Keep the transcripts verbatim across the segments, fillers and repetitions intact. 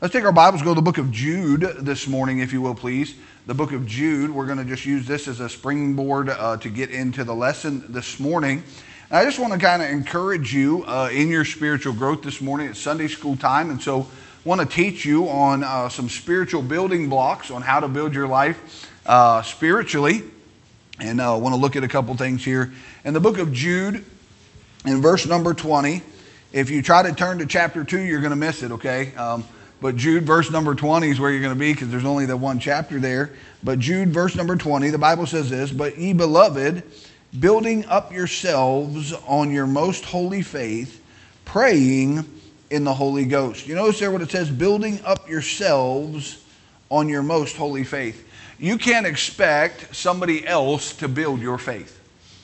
Let's take our Bibles, go to the book of Jude this morning, if you will, please. The book of Jude. We're going to just use this as a springboard uh, to get into the lesson this morning. And I just want to kind of encourage you uh, in your spiritual growth this morning. It's Sunday school time, and so I want to teach you on uh, some spiritual building blocks on how to build your life uh, spiritually. And I uh, want to look at a couple things here. In the book of Jude, in verse number twenty, if you try to turn to chapter two, you're going to miss it, okay? Um, But Jude, verse number twenty is where you're going to be because there's only the one chapter there. But Jude, verse number twenty, the Bible says this, "But ye beloved, building up yourselves on your most holy faith, praying in the Holy Ghost." You notice there what it says, building up yourselves on your most holy faith. You can't expect somebody else to build your faith.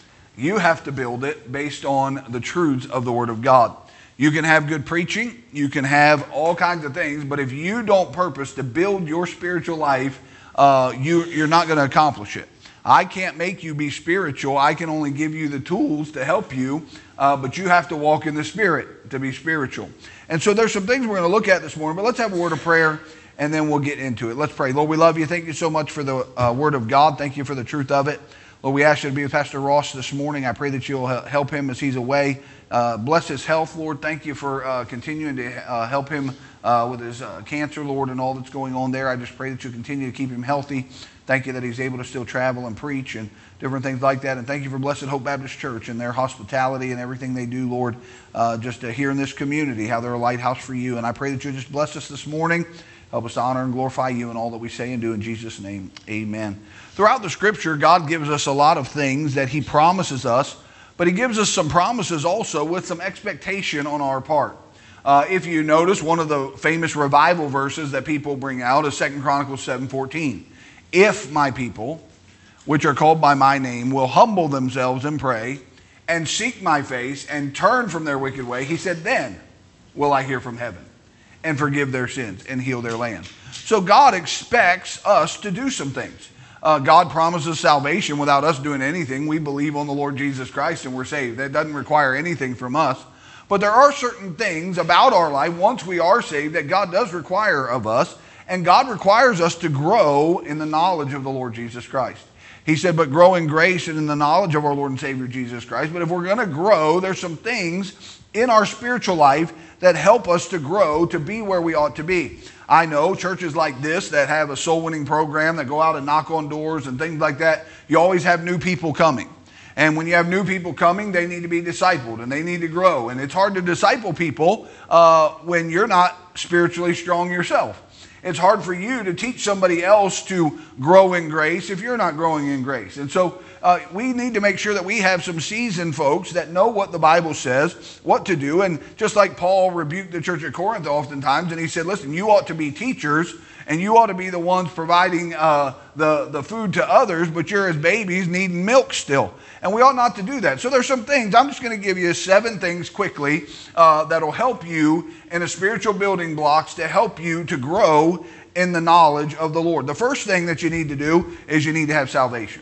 You have to build it based on the truths of the Word of God. You can have good preaching, you can have all kinds of things, but if you don't purpose to build your spiritual life, uh, you, you're not going to accomplish it. I can't make you be spiritual. I can only give you the tools to help you, uh, but you have to walk in the Spirit to be spiritual. And so there's some things we're going to look at this morning, but let's have a word of prayer, and then we'll get into it. Let's pray. Lord, we love you. Thank you so much for the uh, Word of God. Thank you for the truth of it. Lord, we ask you to be with Pastor Ross this morning. I pray that you'll help him as he's away. Uh, bless his health, Lord. Thank you for uh, continuing to uh, help him uh, with his uh, cancer, Lord, and all that's going on there. I just pray that you continue to keep him healthy. Thank you that he's able to still travel and preach and different things like that. And thank you for Blessed Hope Baptist Church and their hospitality and everything they do, Lord, uh, just uh, here in this community, how they're a lighthouse for you. And I pray that you just bless us this morning. Help us to honor and glorify you in all that we say and do. In Jesus' name, amen. Throughout the Scripture, God gives us a lot of things that he promises us, but he gives us some promises also with some expectation on our part. Uh, if you notice, one of the famous revival verses that people bring out is Second Chronicles seven fourteen. "If my people, which are called by my name, will humble themselves and pray, and seek my face, and turn from their wicked way," he said, "then will I hear from heaven, and forgive their sins, and heal their land." So God expects us to do some things. Uh, God promises salvation without us doing anything. We believe on the Lord Jesus Christ and we're saved. That doesn't require anything from us. But there are certain things about our life once we are saved that God does require of us. And God requires us to grow in the knowledge of the Lord Jesus Christ. He said, "But grow in grace and in the knowledge of our Lord and Savior Jesus Christ." But if we're going to grow, there's some things in our spiritual life that help us to grow to be where we ought to be. I know churches like this that have a soul winning program that go out and knock on doors and things like that, you always have new people coming. And when you have new people coming, they need to be discipled and they need to grow. And it's hard to disciple people uh, when you're not spiritually strong yourself. It's hard for you to teach somebody else to grow in grace if you're not growing in grace. And so uh, we need to make sure that we have some seasoned folks that know what the Bible says, what to do. And just like Paul rebuked the church at Corinth oftentimes, and he said, listen, you ought to be teachers, and you ought to be the ones providing uh, the, the food to others, but you're as babies needing milk still. And we ought not to do that. So there's some things. I'm just going to give you seven things quickly uh, that'll help you in a spiritual building blocks to help you to grow in the knowledge of the Lord. The first thing that you need to do is you need to have salvation.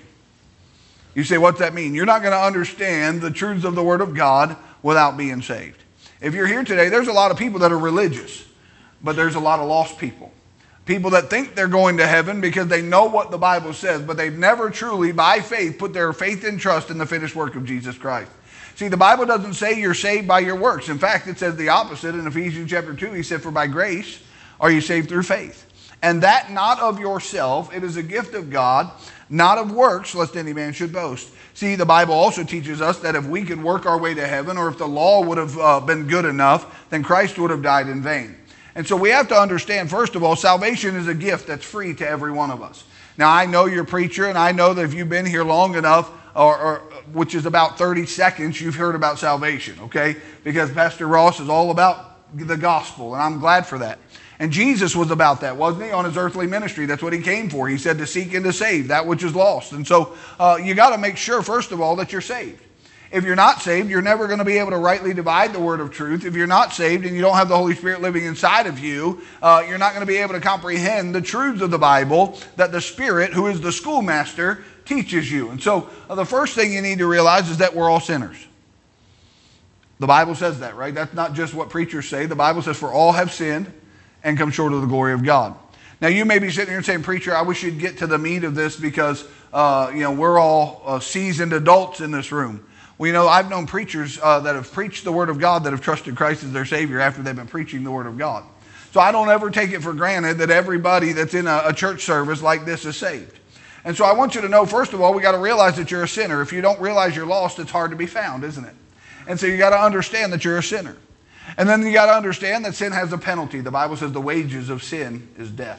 You say, what's that mean? You're not going to understand the truths of the Word of God without being saved. If you're here today, there's a lot of people that are religious, but there's a lot of lost people. People that think they're going to heaven because they know what the Bible says, but they've never truly, by faith, put their faith and trust in the finished work of Jesus Christ. See, the Bible doesn't say you're saved by your works. In fact, it says the opposite in Ephesians chapter two. He said, "For by grace are you saved through faith. And that not of yourself, it is a gift of God, not of works, lest any man should boast." See, the Bible also teaches us that if we could work our way to heaven, or if the law would have uh, been good enough, then Christ would have died in vain. And so we have to understand, first of all, salvation is a gift that's free to every one of us. Now, I know you're a preacher, and I know that if you've been here long enough, or, or which is about thirty seconds, you've heard about salvation, okay? Because Pastor Ross is all about the gospel, and I'm glad for that. And Jesus was about that, wasn't he, on his earthly ministry? That's what he came for. He said to seek and to save that which is lost. And so uh, you got to make sure, first of all, that you're saved. If you're not saved, you're never going to be able to rightly divide the word of truth. If you're not saved and you don't have the Holy Spirit living inside of you, uh, you're not going to be able to comprehend the truths of the Bible that the Spirit, who is the schoolmaster, teaches you. And so uh, the first thing you need to realize is that we're all sinners. The Bible says that, right? That's not just what preachers say. The Bible says, "For all have sinned and come short of the glory of God. Now, you may be sitting here and saying, preacher, I wish you'd get to the meat of this because, uh, you know, we're all uh, seasoned adults in this room. Well, you know, I've known preachers uh, that have preached the Word of God that have trusted Christ as their Savior after they've been preaching the Word of God. So I don't ever take it for granted that everybody that's in a, a church service like this is saved. And so I want you to know, first of all, we got to realize that you're a sinner. If you don't realize you're lost, it's hard to be found, isn't it? And so you got to understand that you're a sinner. And then you got to understand that sin has a penalty. The Bible says the wages of sin is death.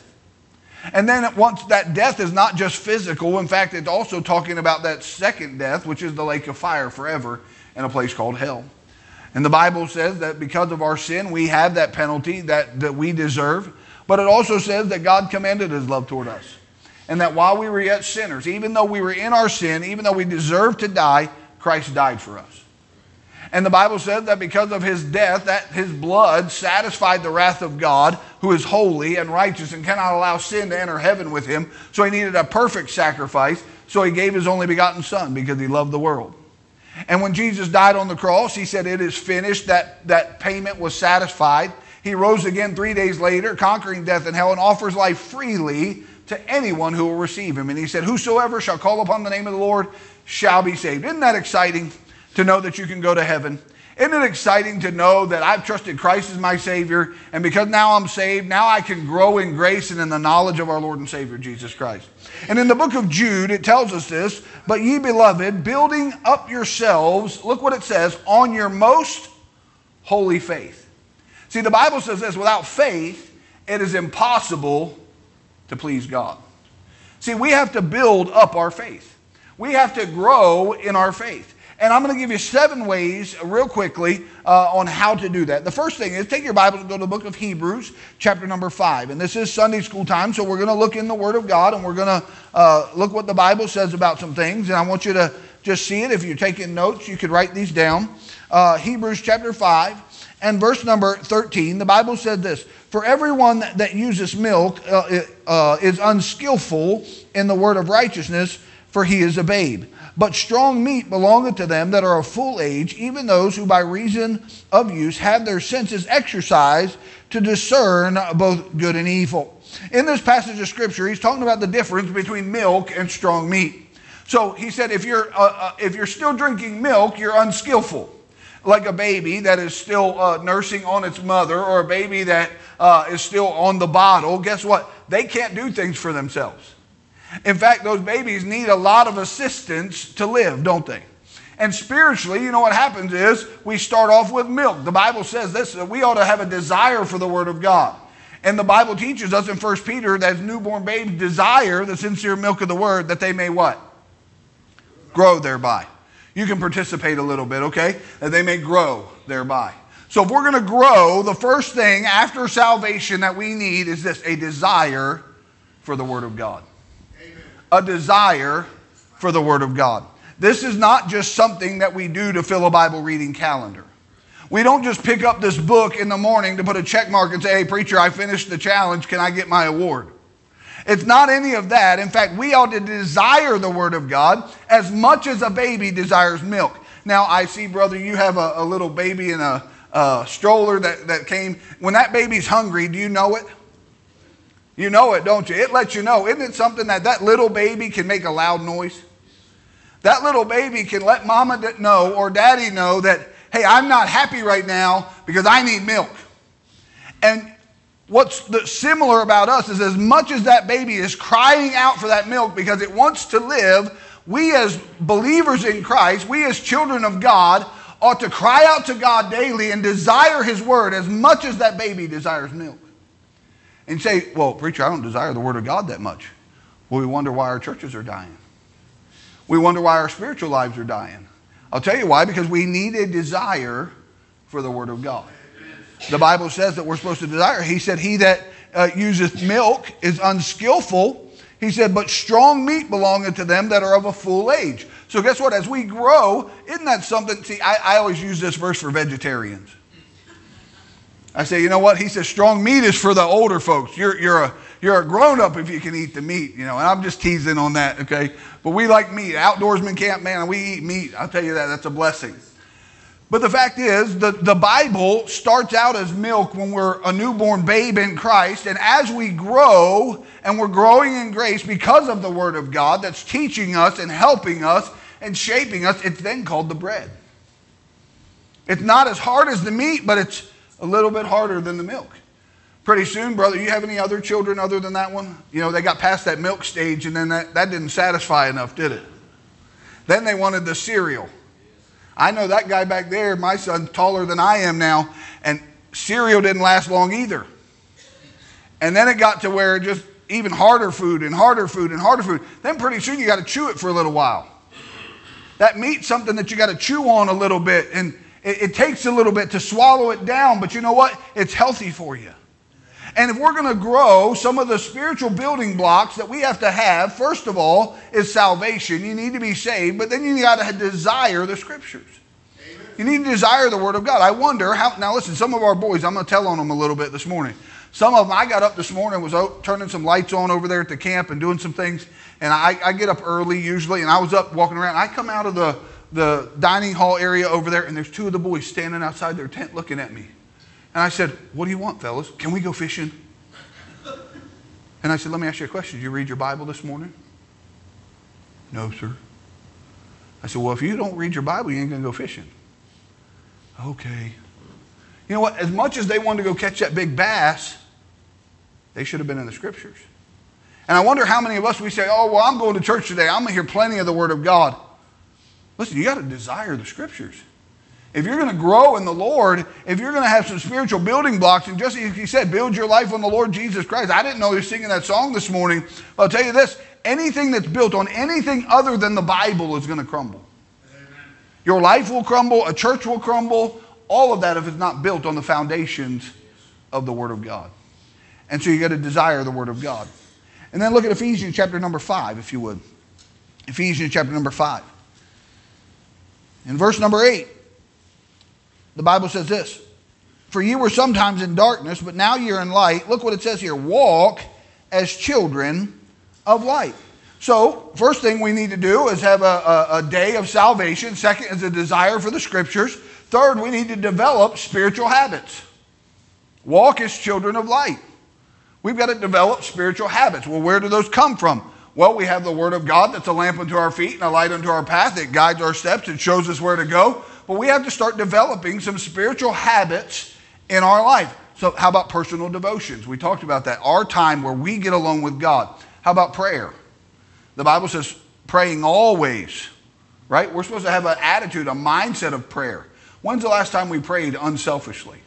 And then once that death is not just physical, in fact, it's also talking about that second death, which is the lake of fire forever in a place called hell. And the Bible says that because of our sin, we have that penalty that, that we deserve. But it also says that God commended his love toward us. And that while we were yet sinners, even though we were in our sin, even though we deserved to die, Christ died for us. And the Bible says that because of his death, that his blood satisfied the wrath of God, who is holy and righteous and cannot allow sin to enter heaven with him. So he needed a perfect sacrifice. So he gave his only begotten Son because he loved the world. And when Jesus died on the cross, he said, it is finished. That, that payment was satisfied. He rose again three days later, conquering death and hell, and offers life freely to anyone who will receive him. And he said, whosoever shall call upon the name of the Lord shall be saved. Isn't that exciting to know that you can go to heaven? Isn't it exciting to know that I've trusted Christ as my Savior, and because now I'm saved, now I can grow in grace and in the knowledge of our Lord and Savior, Jesus Christ. And in the book of Jude, it tells us this, but ye beloved, building up yourselves, look what it says, on your most holy faith. See, the Bible says this, without faith, it is impossible to please God. See, we have to build up our faith. We have to grow in our faith. And I'm going to give you seven ways real quickly uh, on how to do that. The first thing is take your Bible and go to the book of Hebrews, chapter number five. And this is Sunday school time, so we're going to look in the Word of God, and we're going to uh, look what the Bible says about some things. And I want you to just see it. If you're taking notes, you could write these down. Uh, Hebrews chapter five and verse number thirteen. The Bible said this, for everyone that uses milk uh, uh, is unskillful in the word of righteousness, for he is a babe. But strong meat belongeth to them that are of full age, even those who by reason of use have their senses exercised to discern both good and evil. In this passage of Scripture, he's talking about the difference between milk and strong meat. So he said, if you're, uh, uh, if you're still drinking milk, you're unskillful. Like a baby that is still uh, nursing on its mother, or a baby that uh, is still on the bottle, guess what? They can't do things for themselves. In fact, those babies need a lot of assistance to live, don't they? And spiritually, you know what happens is we start off with milk. The Bible says this, that we ought to have a desire for the Word of God. And the Bible teaches us in First Peter that as newborn babes desire the sincere milk of the Word, that they may what? Grow thereby. You can participate a little bit, okay? That they may grow thereby. So if we're going to grow, the first thing after salvation that we need is this, a desire for the Word of God. A desire for the Word of God. This is not just something that we do to fill a Bible reading calendar. We don't just pick up this book in the morning to put a check mark and say, hey, preacher, I finished the challenge. Can I get my award? It's not any of that. In fact, we ought to desire the Word of God as much as a baby desires milk. Now, I see, brother, you have a, a little baby in a, a stroller that, that came. When that baby's hungry, do you know it? You know it, don't you? It lets you know. Isn't it something that that little baby can make a loud noise? That little baby can let mama know or daddy know that, hey, I'm not happy right now because I need milk. And what's the, similar about us is as much as that baby is crying out for that milk because it wants to live, we as believers in Christ, we as children of God, ought to cry out to God daily and desire His Word as much as that baby desires milk. And say, well, preacher, I don't desire the Word of God that much. Well, we wonder why our churches are dying. We wonder why our spiritual lives are dying. I'll tell you why, because we need a desire for the Word of God. The Bible says that we're supposed to desire. He said, he that uh, useth milk is unskillful. He said, but strong meat belongeth to them that are of a full age. So guess what? As we grow, isn't that something? See, I, I always use this verse for vegetarians. I say, you know what? He says strong meat is for the older folks. You're, you're a, you're a grown-up if you can eat the meat, you know. And I'm just teasing on that, okay? But we like meat. Outdoorsman camp, man, we eat meat. I'll tell you that. That's a blessing. But the fact is, the, the Bible starts out as milk when we're a newborn babe in Christ. And as we grow, and we're growing in grace because of the Word of God that's teaching us and helping us and shaping us, it's then called the bread. It's not as hard as the meat, but it's a little bit harder than the milk. Pretty soon, brother, you have any other children other than that one? You know, they got past that milk stage, and then that, that didn't satisfy enough, did it? Then they wanted the cereal. I know that guy back there, my son's taller than I am now, and cereal didn't last long either. And then it got to where just even harder food and harder food and harder food. Then pretty soon you got to chew it for a little while. That meat's something that you got to chew on a little bit, and it, it takes a little bit to swallow it down, but you know what? It's healthy for you. And if we're going to grow, some of the spiritual building blocks that we have to have, first of all, is salvation. You need to be saved, but then you got to desire the Scriptures. Amen. You need to desire the Word of God. I wonder how, now listen, some of our boys, I'm going to tell on them a little bit this morning. Some of them, I got up this morning, was out, turning some lights on over there at the camp and doing some things, and I, I get up early usually, and I was up walking around. I come out of the, the dining hall area over there, and there's two of the boys standing outside their tent looking at me. And I said, what do you want, fellas? Can we go fishing? And I said, let me ask you a question. Did you read your Bible this morning? No, sir. I said, well, if you don't read your Bible, you ain't going to go fishing. Okay. You know what? As much as they wanted to go catch that big bass, they should have been in the Scriptures. And I wonder how many of us, we say, oh, well, I'm going to church today. I'm going to hear plenty of the Word of God. Listen, you got to desire the Scriptures. If you're going to grow in the Lord, if you're going to have some spiritual building blocks, and just as he said, build your life on the Lord Jesus Christ. I didn't know he was singing that song this morning. But I'll tell you this, anything that's built on anything other than the Bible is going to crumble. Amen. Your life will crumble, a church will crumble, all of that if it's not built on the foundations of the Word of God. And so you got to desire the Word of God. And then look at Ephesians chapter number five, if you would. Ephesians chapter number five. In verse number eight. The Bible says this, for you were sometimes in darkness, but now you're in light. Look what it says here, walk as children of light. So, first thing we need to do is have a, a, a day of salvation. Second is a desire for the Scriptures. Third, we need to develop spiritual habits. Walk as children of light. We've got to develop spiritual habits. Well, where do those come from? Well, we have the Word of God that's a lamp unto our feet and a light unto our path. It guides our steps. It shows us where to go. But we have to start developing some spiritual habits in our life. So how about personal devotions? We talked about that. Our time where we get alone with God. How about prayer? The Bible says praying always, right? We're supposed to have an attitude, a mindset of prayer. When's the last time we prayed unselfishly?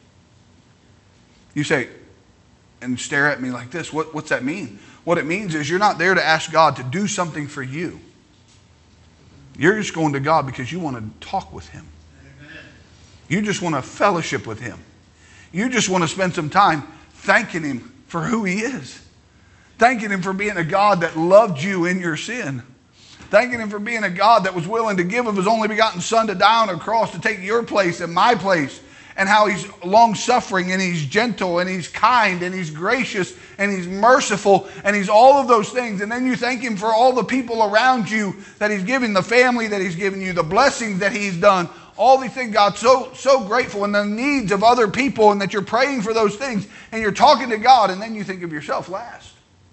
You say, and stare at me like this. What, what's that mean? What it means is you're not there to ask God to do something for you. You're just going to God because you want to talk with Him. You just want to fellowship with Him. You just want to spend some time thanking Him for who He is. Thanking Him for being a God that loved you in your sin. Thanking Him for being a God that was willing to give of His only begotten Son to die on a cross to take your place and my place. And how He's long-suffering and He's gentle and He's kind and He's gracious and He's merciful and He's all of those things. And then you thank Him for all the people around you that He's given, the family that He's given you, the blessings that He's done. All these things, God's so, so grateful, and the needs of other people, and that you're praying for those things, and you're talking to God, and then you think of yourself last.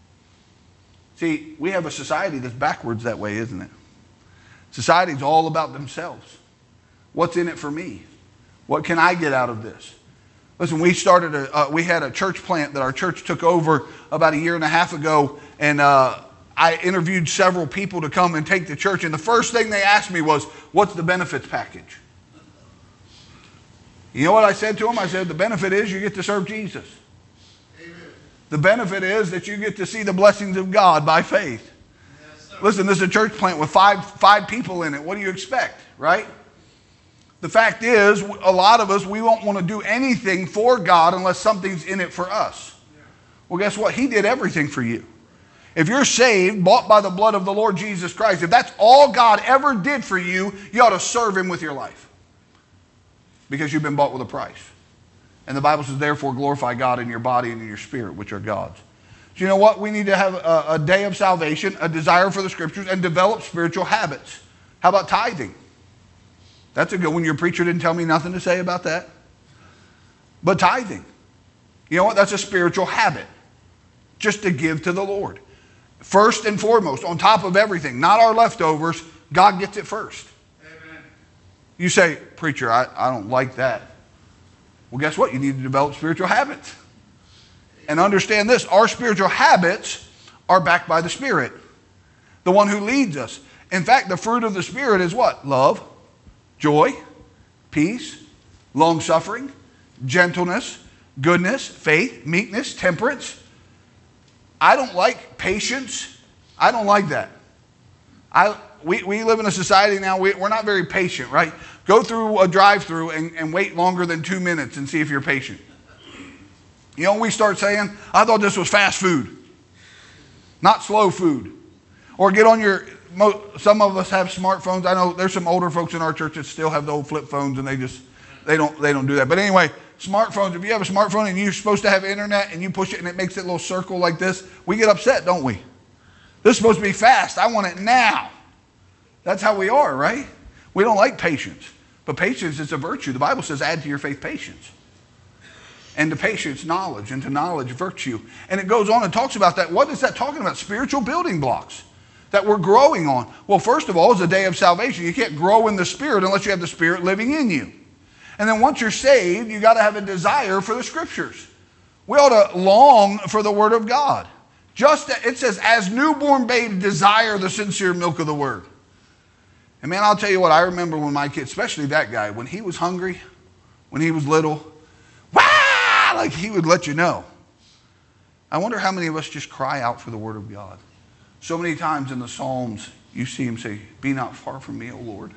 See, we have a society that's backwards that way, isn't it? Society's all about themselves. What's in it for me? What can I get out of this? Listen, we started a, uh, we had a church plant that our church took over about a year and a half ago, and uh, I interviewed several people to come and take the church, and the first thing they asked me was, what's the benefits package? You know what I said to them? I said, the benefit is you get to serve Jesus. Amen. The benefit is that you get to see the blessings of God by faith. Yes, listen, this is a church plant with five, five people in it. What do you expect, right? The fact is, a lot of us, we won't want to do anything for God unless something's in it for us. Yeah. Well, guess what? He did everything for you. If you're saved, bought by the blood of the Lord Jesus Christ, if that's all God ever did for you, you ought to serve Him with your life. Because you've been bought with a price. And the Bible says, therefore, glorify God in your body and in your spirit, which are God's. So you know what? We need to have a, a day of salvation, a desire for the Scriptures, and develop spiritual habits. How about tithing? That's a good one. Your preacher didn't tell me nothing to say about that. But tithing, you know what? That's a spiritual habit. Just to give to the Lord. First and foremost, on top of everything, not our leftovers, God gets it first. Amen. You say, preacher, I, I don't like that. Well, guess what? You need to develop spiritual habits. And understand this, our spiritual habits are backed by the Spirit, the one who leads us. In fact, the fruit of the Spirit is what? Love, joy, peace, long-suffering, gentleness, goodness, faith, meekness, temperance. I don't like patience. I don't like that. I we, we live in a society now, we, we're not very patient, right? Go through a drive-through and, and wait longer than two minutes and see if you're patient. You know, we start saying, I thought this was fast food, not slow food. Or get on your, some of us have smartphones. I know there's some older folks in our church that still have the old flip phones and they just, they don't, they don't do that. But anyway, smartphones, if you have a smartphone and you're supposed to have internet and you push it and it makes that little circle like this, we get upset, don't we? This is supposed to be fast. I want it now. That's how we are, right? We don't like patience. But patience is a virtue. The Bible says add to your faith patience. And to patience, knowledge. And to knowledge, virtue. And it goes on and talks about that. What is that talking about? Spiritual building blocks that we're growing on. Well, first of all, it's a day of salvation. You can't grow in the Spirit unless you have the Spirit living in you. And then once you're saved, you got to have a desire for the Scriptures. We ought to long for the Word of God. Just it says, as newborn babes desire the sincere milk of the Word. And man, I'll tell you what, I remember when my kid, especially that guy, when he was hungry, when he was little, wah, like he would let you know. I wonder how many of us just cry out for the Word of God. So many times in the Psalms, you see him say, be not far from me, O Lord.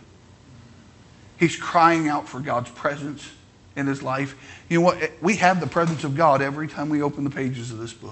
He's crying out for God's presence in his life. You know what? We have the presence of God every time we open the pages of this book.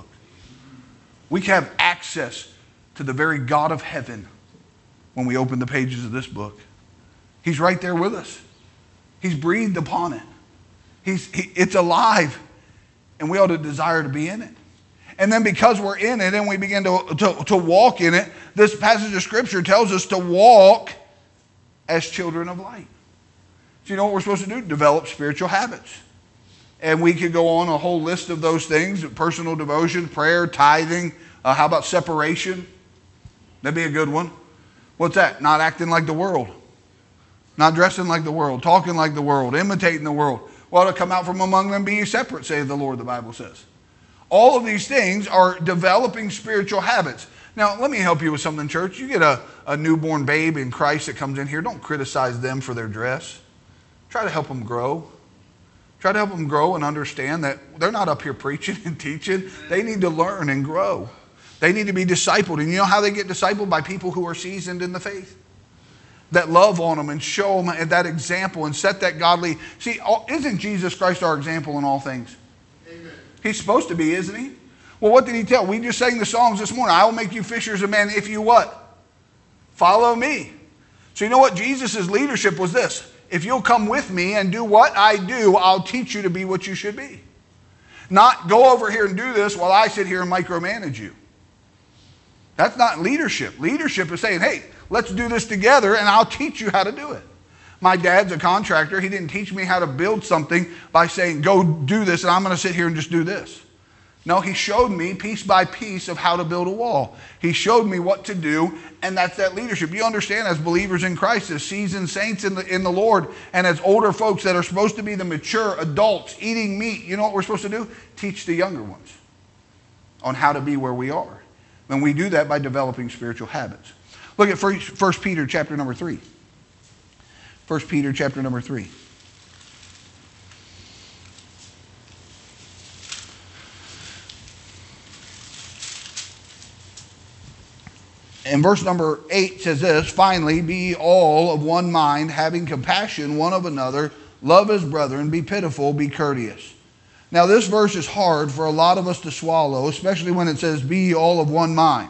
We have access to the very God of heaven when we open the pages of this book. He's right there with us. He's breathed upon it. He's, he, it's alive, and we ought to desire to be in it. And then because we're in it and we begin to, to, to walk in it, this passage of Scripture tells us to walk as children of light. So you know what we're supposed to do? Develop spiritual habits. And we could go on a whole list of those things: personal devotion, prayer, tithing. Uh, how about separation? That'd be a good one. What's that? Not acting like the world. Not dressing like the world. Talking like the world. Imitating the world. Well, to come out from among them, be ye separate, saith the Lord, the Bible says. All of these things are developing spiritual habits. Now, let me help you with something, church. You get a, a newborn babe in Christ that comes in here. Don't criticize them for their dress. Try to help them grow. Try to help them grow and understand that they're not up here preaching and teaching. They need to learn and grow. They need to be discipled. And you know how they get discipled? By people who are seasoned in the faith, that love on them and show them that example and set that godly. See, isn't Jesus Christ our example in all things? Amen. He's supposed to be, isn't he? Well, what did he tell? We just sang the songs this morning. I will make you fishers of men if you what? Follow me. So you know what? Jesus' leadership was this. If you'll come with me and do what I do, I'll teach you to be what you should be. Not go over here and do this while I sit here and micromanage you. That's not leadership. Leadership is saying, hey, let's do this together and I'll teach you how to do it. My dad's a contractor. He didn't teach me how to build something by saying, go do this and I'm going to sit here and just do this. No, he showed me piece by piece of how to build a wall. He showed me what to do, and that's that leadership. You understand, as believers in Christ, as seasoned saints in the, in the Lord, and as older folks that are supposed to be the mature adults eating meat, you know what we're supposed to do? Teach the younger ones on how to be where we are. And we do that by developing spiritual habits. Look at First Peter chapter number three. First Peter chapter number three. And verse number eight says this, finally, be all of one mind, having compassion one of another, love as brethren, be pitiful, be courteous. Now this verse is hard for a lot of us to swallow, especially when it says, be all of one mind.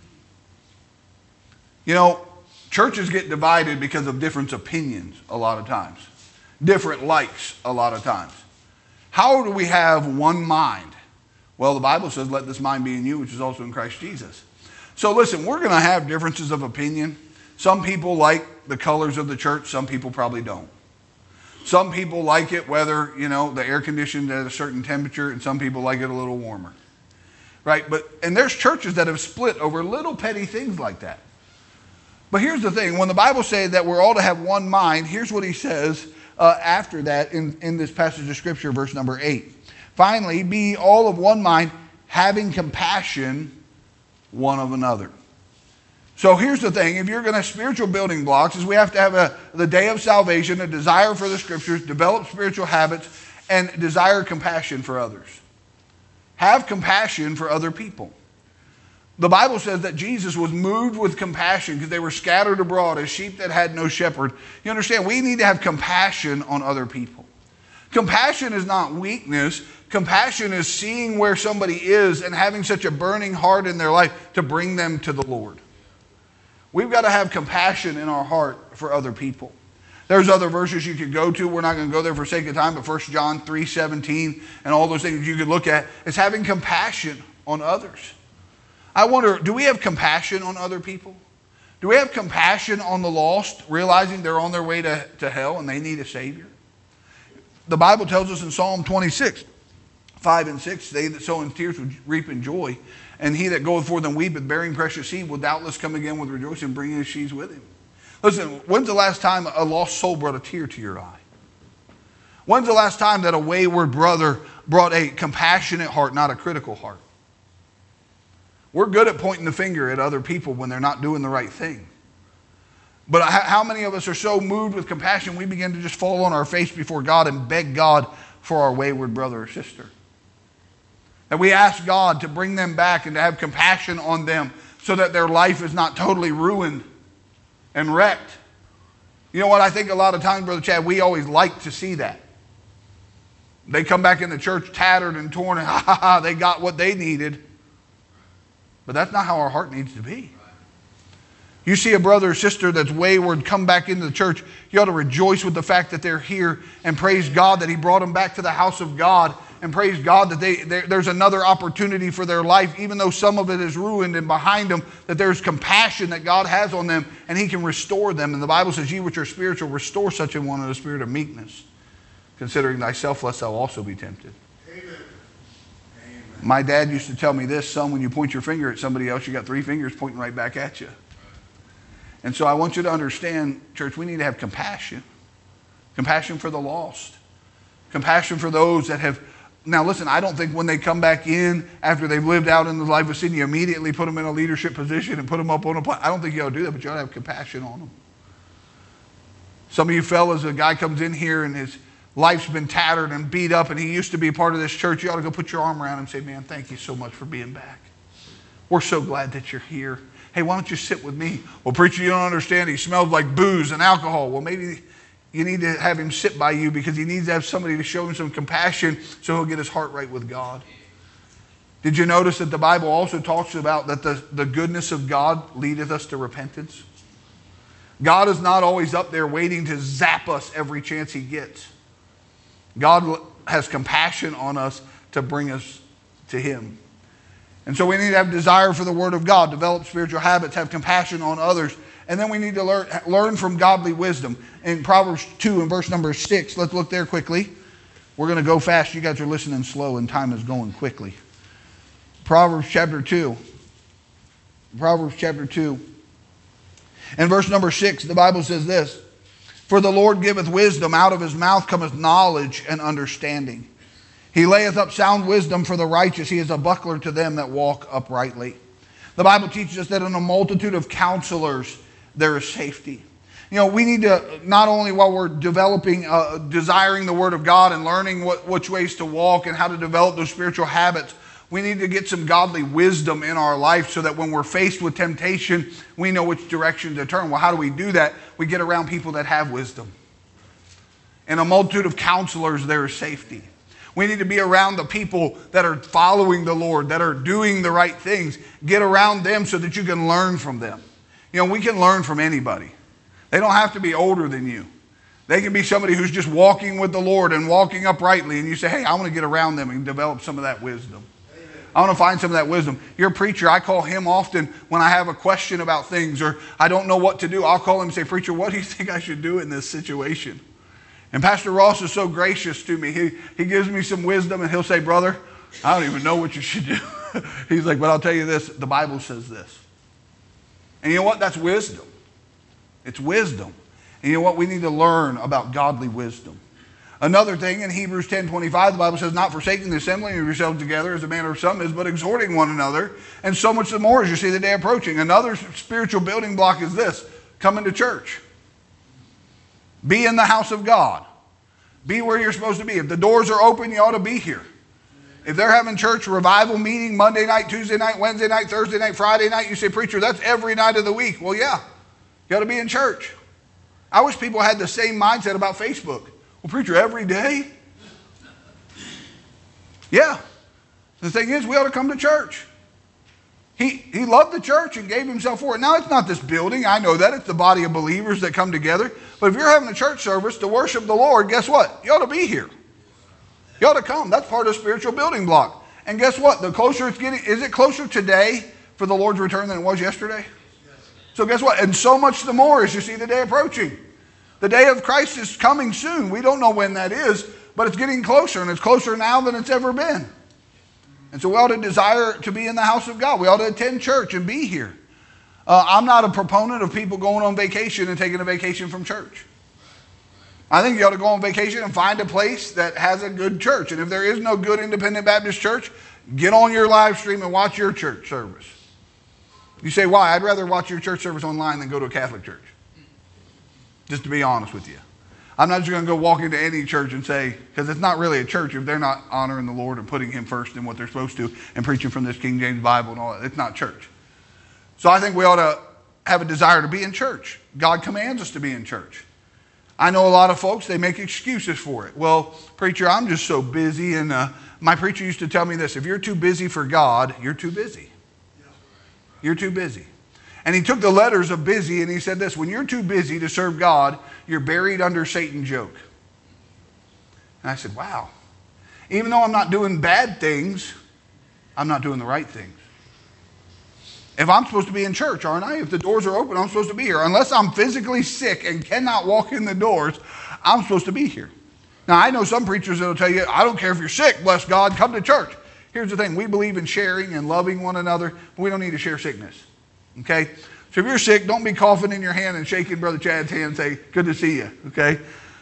You know, churches get divided because of different opinions a lot of times. Different likes a lot of times. How do we have one mind? Well, the Bible says, let this mind be in you, which is also in Christ Jesus. So listen, we're going to have differences of opinion. Some people like the colors of the church. Some people probably don't. Some people like it whether, you know, the air conditioned at a certain temperature, and some people like it a little warmer. Right? But and there's churches that have split over little petty things like that. But here's the thing. When the Bible says that we're all to have one mind, here's what he says uh, after that in, in this passage of Scripture, verse number eight. Finally, be all of one mind, having compassion one of another. So here's the thing. If you're going to have spiritual building blocks, is we have to have a, the day of salvation, a desire for the Scriptures, develop spiritual habits, and desire compassion for others. Have compassion for other people. The Bible says that Jesus was moved with compassion because they were scattered abroad as sheep that had no shepherd. You understand, we need to have compassion on other people. Compassion is not weakness. Compassion is seeing where somebody is and having such a burning heart in their life to bring them to the Lord. We've got to have compassion in our heart for other people. There's other verses you could go to. We're not going to go there for sake of time, but First John three seventeen and all those things you could look at is having compassion on others. I wonder, do we have compassion on other people? Do we have compassion on the lost, realizing they're on their way to, to hell and they need a Savior? The Bible tells us in Psalm twenty-six, five and six, they that sow in tears will reap in joy, and he that goeth forth and weepeth, bearing precious seed, will doubtless come again with rejoicing, bringing his sheaves with him. Listen, when's the last time a lost soul brought a tear to your eye? When's the last time that a wayward brother brought a compassionate heart, not a critical heart? We're good at pointing the finger at other people when they're not doing the right thing. But how many of us are so moved with compassion we begin to just fall on our face before God and beg God for our wayward brother or sister? That we ask God to bring them back and to have compassion on them so that their life is not totally ruined and wrecked. You know what? I think a lot of times, Brother Chad, we always like to see that. They come back in the church tattered and torn and ha ha ha, they got what they needed. But that's not how our heart needs to be. You see a brother or sister that's wayward come back into the church, you ought to rejoice with the fact that they're here and praise God that he brought them back to the house of God, and praise God that they, there's another opportunity for their life, even though some of it is ruined, and behind them that there's compassion that God has on them and he can restore them. And the Bible says, ye which are spiritual, restore such a one in a spirit of meekness, considering thyself lest thou also be tempted. Amen. Amen. My dad used to tell me this, son, when you point your finger at somebody else, you got three fingers pointing right back at you. And so I want you to understand, church, we need to have compassion. Compassion for the lost. Compassion for those that have... Now listen, I don't think when they come back in after they've lived out in the life of sin, you immediately put them in a leadership position and put them up on a platform. I don't think you ought to do that, but you ought to have compassion on them. Some of you fellas, a guy comes in here and his life's been tattered and beat up and he used to be a part of this church. You ought to go put your arm around him and say, man, thank you so much for being back. We're so glad that you're here. Hey, why don't you sit with me? Well, preacher, you don't understand. He smells like booze and alcohol. Well, maybe you need to have him sit by you because he needs to have somebody to show him some compassion so he'll get his heart right with God. Did you notice that the Bible also talks about that the, the goodness of God leadeth us to repentance? God is not always up there waiting to zap us every chance he gets. God has compassion on us to bring us to him. And so we need to have desire for the Word of God, develop spiritual habits, have compassion on others. And then we need to learn, learn from godly wisdom. In Proverbs two and verse number six, let's look there quickly. We're going to go fast. You guys are listening slow and time is going quickly. Proverbs chapter two. Proverbs chapter two. And verse number six, the Bible says this. For the Lord giveth wisdom, out of his mouth cometh knowledge and understanding. He layeth up sound wisdom for the righteous. He is a buckler to them that walk uprightly. The Bible teaches us that in a multitude of counselors, there is safety. You know, we need to, not only while we're developing, uh, desiring the Word of God and learning what, which ways to walk and how to develop those spiritual habits, we need to get some godly wisdom in our life so that when we're faced with temptation, we know which direction to turn. Well, how do we do that? We get around people that have wisdom. In a multitude of counselors, there is safety. We need to be around the people that are following the Lord, that are doing the right things. Get around them so that you can learn from them. You know, we can learn from anybody. They don't have to be older than you. They can be somebody who's just walking with the Lord and walking uprightly, and you say, hey, I want to get around them and develop some of that wisdom. Amen. I want to find some of that wisdom. You're a preacher. I call him often when I have a question about things or I don't know what to do. I'll call him and say, preacher, what do you think I should do in this situation? And Pastor Ross is so gracious to me. He, he gives me some wisdom and he'll say, brother, I don't even know what you should do. He's like, but I'll tell you this, the Bible says this. And you know what? That's wisdom. It's wisdom. And you know what? We need to learn about godly wisdom. Another thing in Hebrews ten twenty-five, the Bible says, not forsaking the assembling of yourselves together as the manner of some is, but exhorting one another, and so much the more as you see the day approaching. Another spiritual building block is this: coming to church. Be in the house of God. Be where you're supposed to be. If the doors are open, you ought to be here. If they're having church revival meeting Monday night, Tuesday night, Wednesday night, Thursday night, Friday night, you say, preacher, that's every night of the week. Well, yeah, you ought to be in church. I wish people had the same mindset about Facebook. Well, preacher, every day? Yeah. The thing is, we ought to come to church. He, he loved the church and gave himself for it. Now, it's not this building. I know that. It's the body of believers that come together. But if you're having a church service to worship the Lord, guess what? You ought to be here. You ought to come. That's part of spiritual building block. And guess what? The closer it's getting, is it closer today for the Lord's return than it was yesterday? So guess what? And so much the more as you see the day approaching. The day of Christ is coming soon. We don't know when that is, but it's getting closer, and it's closer now than it's ever been. And so we ought to desire to be in the house of God. We ought to attend church and be here. Uh, I'm not a proponent of people going on vacation and taking a vacation from church. I think you ought to go on vacation and find a place that has a good church. And if there is no good independent Baptist church, get on your live stream and watch your church service. You say, why? I'd rather watch your church service online than go to a Catholic church. Just to be honest with you. I'm not just going to go walk into any church and say, because it's not really a church if they're not honoring the Lord and putting him first in what they're supposed to and preaching from this King James Bible and all that. It's not church. So I think we ought to have a desire to be in church. God commands us to be in church. I know a lot of folks, they make excuses for it. Well, preacher, I'm just so busy. And uh, my preacher used to tell me this: if you're too busy for God, you're too busy. You're too busy. And he took the letters of busy and he said this: when you're too busy to serve God, you're buried under Satan's yoke. And I said, wow. Even though I'm not doing bad things, I'm not doing the right things. If I'm supposed to be in church, aren't I? If the doors are open, I'm supposed to be here. Unless I'm physically sick and cannot walk in the doors, I'm supposed to be here. Now, I know some preachers that will tell you, I don't care if you're sick, bless God, come to church. Here's the thing. We believe in sharing and loving one another, but we don't need to share sickness. Okay? So if you're sick, don't be coughing in your hand and shaking Brother Chad's hand and say, good to see you. Okay?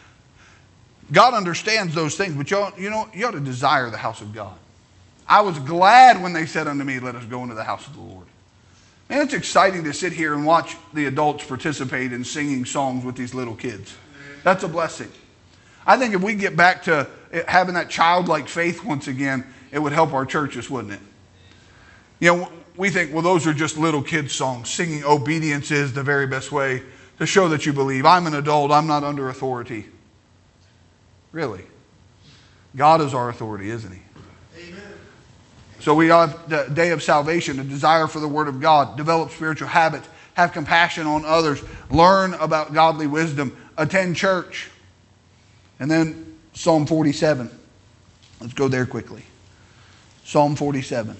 God understands those things, but you ought, you know, you ought to desire the house of God. I was glad when they said unto me, let us go into the house of the Lord. And it's exciting to sit here and watch the adults participate in singing songs with these little kids. That's a blessing. I think if we get back to having that childlike faith once again, it would help our churches, wouldn't it? You know, we think, well, those are just little kids' songs. Singing obedience is the very best way to show that you believe. I'm an adult. I'm not under authority. Really? God is our authority, isn't he? Amen. So we have the day of salvation, a desire for the word of God, develop spiritual habits, have compassion on others, learn about godly wisdom, attend church. And then Psalm forty-seven. Let's go there quickly. Psalm forty-seven.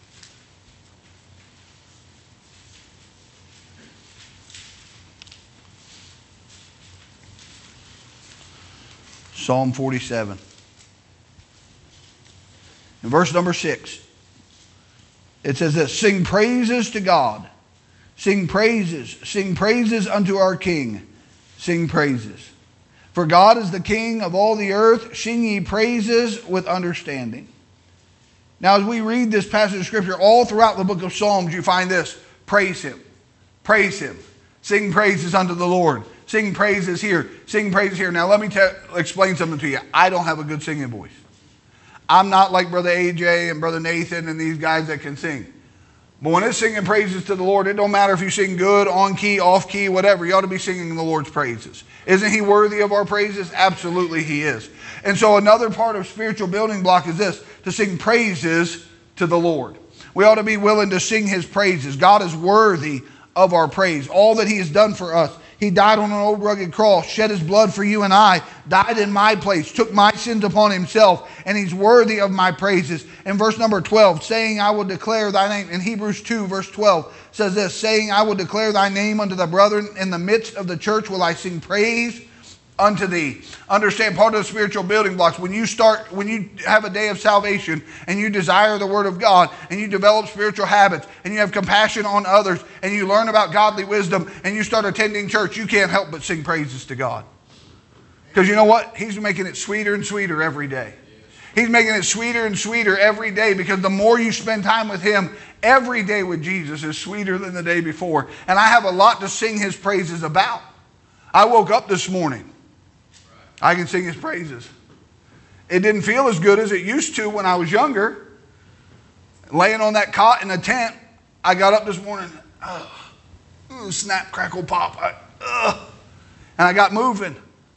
Psalm forty-seven. In verse number six, it says this: sing praises to God. Sing praises. Sing praises unto our King. Sing praises. For God is the King of all the earth. Sing ye praises with understanding. Now, as we read this passage of Scripture, all throughout the book of Psalms, you find this: praise him. Praise him. Sing praises unto the Lord. Sing praises here. Sing praises here. Now, let me tell, explain something to you. I don't have a good singing voice. I'm not like Brother A J and Brother Nathan and these guys that can sing. But when it's singing praises to the Lord, it don't matter if you sing good, on key, off key, whatever. You ought to be singing the Lord's praises. Isn't he worthy of our praises? Absolutely he is. And so another part of spiritual building block is this: to sing praises to the Lord. We ought to be willing to sing his praises. God is worthy of our praise. All that he has done for us, He died on an old rugged cross, shed his blood for you and I, died in my place, took my sins upon himself, and he's worthy of my praises. In verse number twelve, saying, I will declare thy name. In Hebrews two, verse twelve, says this, saying, I will declare thy name unto the brethren. In the midst of the church will I sing praise unto thee. Understand, part of the spiritual building blocks, when you start, when you have a day of salvation and you desire the word of God and you develop spiritual habits and you have compassion on others and you learn about godly wisdom and you start attending church, you can't help but sing praises to God. Because you know what? He's making it sweeter and sweeter every day. He's making it sweeter and sweeter every day, because the more you spend time with him, every day with Jesus is sweeter than the day before. And I have a lot to sing his praises about. I woke up this morning. I can sing his praises. It didn't feel as good as it used to when I was younger. Laying on that cot in a tent, I got up this morning, uh, snap, crackle, pop, I, uh, and I got moving.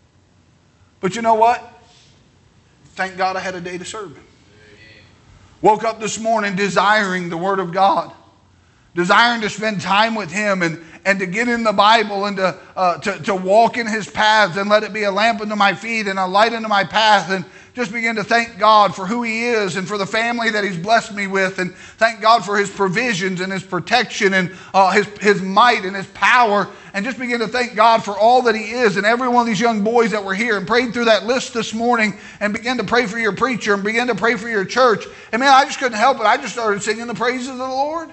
But you know what? Thank God I had a day to serve him. Woke up this morning desiring the word of God, desiring to spend time with him and, and to get in the Bible and to, uh, to, to walk in his paths and let it be a lamp unto my feet and a light unto my path, and just begin to thank God for who he is and for the family that he's blessed me with, and thank God for his provisions and his protection and uh, his, his might and his power, and just begin to thank God for all that he is. And every one of these young boys that were here and prayed through that list this morning and began to pray for your preacher and began to pray for your church. And man, I just couldn't help it. I just started singing the praises of the Lord.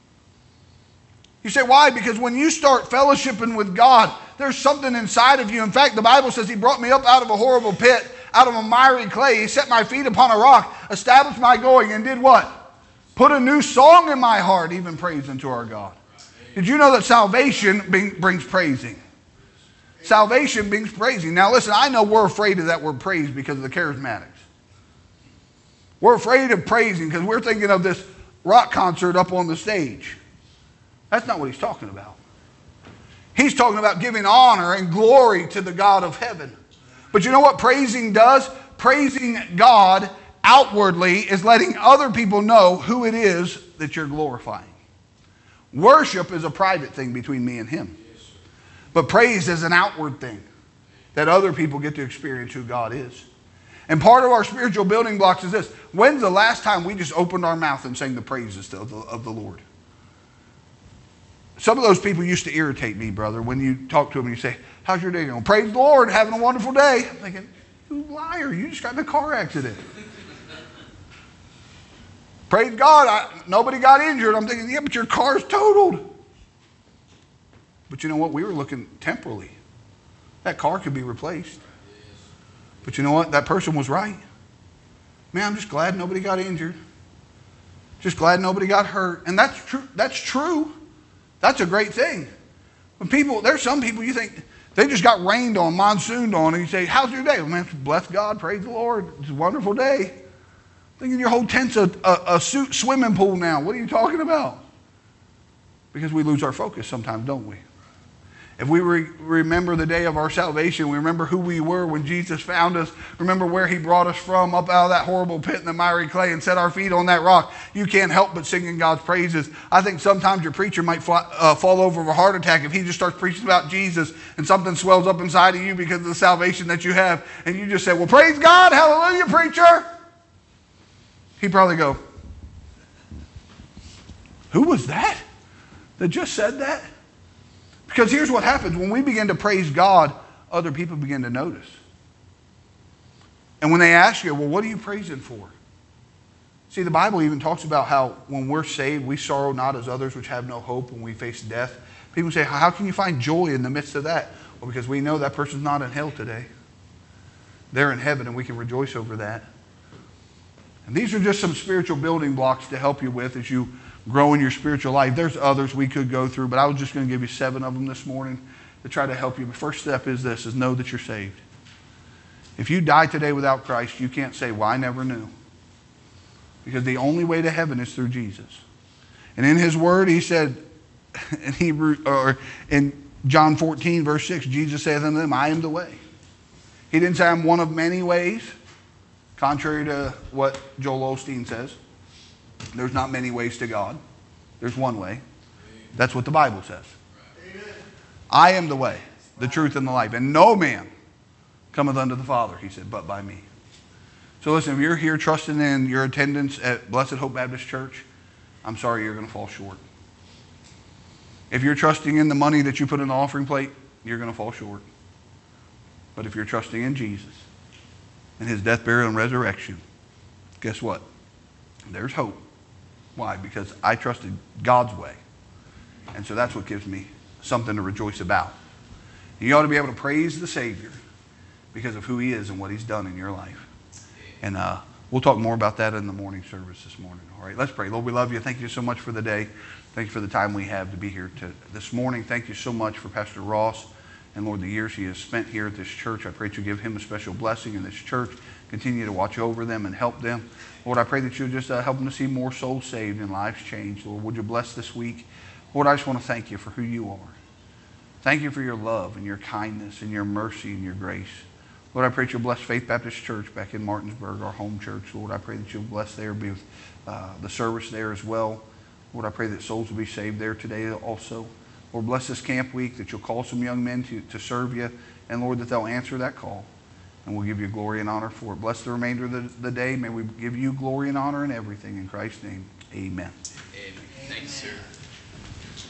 You say, why? Because when you start fellowshipping with God, there's something inside of you. In fact, the Bible says he brought me up out of a horrible pit, out of a miry clay. He set my feet upon a rock, established my going, and did what? Put a new song in my heart, even praise unto our God. Did you know that salvation brings praising? Salvation brings praising. Now listen, I know we're afraid of that word praise because of the charismatics. We're afraid of praising because we're thinking of this rock concert up on the stage. That's not what he's talking about. He's talking about giving honor and glory to the God of heaven. But you know what praising does? Praising God outwardly is letting other people know who it is that you're glorifying. Worship is a private thing between me and him. But praise is an outward thing that other people get to experience who God is. And part of our spiritual building blocks is this. When's the last time we just opened our mouth and sang the praises of the, of the Lord? Some of those people used to irritate me, brother, when you talk to them and you say, how's your day going? Praise the Lord, having a wonderful day. I'm thinking, you liar, you just got in a car accident. Praise God, I, nobody got injured. I'm thinking, yeah, but your car's totaled. But you know what? We were looking temporally. That car could be replaced. But you know what? That person was right. Man, I'm just glad nobody got injured. Just glad nobody got hurt. And that's true. That's true. That's a great thing. When people, there's some people you think they just got rained on, monsooned on, and you say, how's your day? Well, man, bless God, praise the Lord. It's a wonderful day. Thinking your whole tent's a, a, a suit swimming pool now. What are you talking about? Because we lose our focus sometimes, don't we? If we re- remember the day of our salvation, we remember who we were when Jesus found us, remember where he brought us from, up out of that horrible pit in the miry clay, and set our feet on that rock, you can't help but singing God's praises. I think sometimes your preacher might fly, uh, fall over of a heart attack if he just starts preaching about Jesus and something swells up inside of you because of the salvation that you have, and you just say, well, praise God, hallelujah, preacher. He'd probably go, who was that that just said that? Because here's what happens. When we begin to praise God, other people begin to notice. And when they ask you, well, what are you praising for? See, the Bible even talks about how when we're saved, we sorrow not as others which have no hope when we face death. People say, how can you find joy in the midst of that? Well, because we know that person's not in hell today. They're in heaven, and we can rejoice over that. And these are just some spiritual building blocks to help you with as you grow in your spiritual life. There's others we could go through, but I was just going to give you seven of them this morning to try to help you. The first step is this, is know that you're saved. If you die today without Christ, you can't say, well, I never knew. Because the only way to heaven is through Jesus. And in his word, he said, in Hebrew, or in John fourteen, verse six, Jesus saith unto them, I am the way. He didn't say I'm one of many ways, contrary to what Joel Osteen says. There's not many ways to God. There's one way. That's what the Bible says. I am the way. the truth, and the life. And no man cometh unto the Father, he said, but by me. So listen, if you're here trusting in your attendance at Blessed Hope Baptist Church, I'm sorry you're going to fall short. If you're trusting in the money that you put in the offering plate, you're going to fall short. But if you're trusting in Jesus and his death, burial, and resurrection, guess what? There's hope. Why? Because I trusted God's way. And so that's what gives me something to rejoice about. You ought to be able to praise the Savior because of who he is and what he's done in your life. And uh, we'll talk more about that in the morning service this morning. All right, let's pray. Lord, we love you. Thank you so much for the day. Thank you for the time we have to be here to, this morning. Thank you so much for Pastor Ross and, Lord, the years he has spent here at this church. I pray that you give him a special blessing in this church. Continue to watch over them and help them. Lord, I pray that you'll just uh, help them to see more souls saved and lives changed. Lord, would you bless this week? Lord, I just want to thank you for who you are. Thank you for your love and your kindness and your mercy and your grace. Lord, I pray that you'll bless Faith Baptist Church back in Martinsburg, our home church. Lord, I pray that you'll bless there, be with uh, the service there as well. Lord, I pray that souls will be saved there today also. Lord, bless this camp week, that you'll call some young men to, to serve you. And Lord, that they'll answer that call. And we'll give you glory and honor for it. Bless the remainder of the, the day. May we give you glory and honor in everything. In Christ's name, amen. Amen. Thanks, sir.